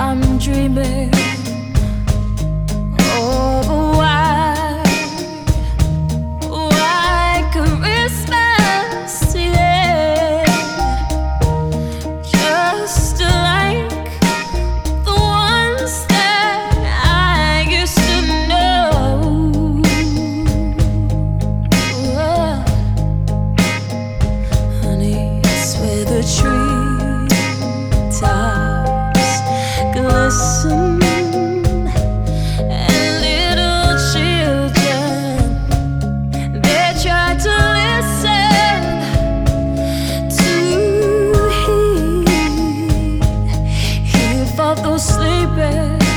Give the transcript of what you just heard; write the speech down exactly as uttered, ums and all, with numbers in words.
I'm dreaming of a white, white Christmas, yeah, just like the ones that I used to know. Oh, honey, it's where the tree tops glisten, and little children, they try to listen to hear, hear for those sleeping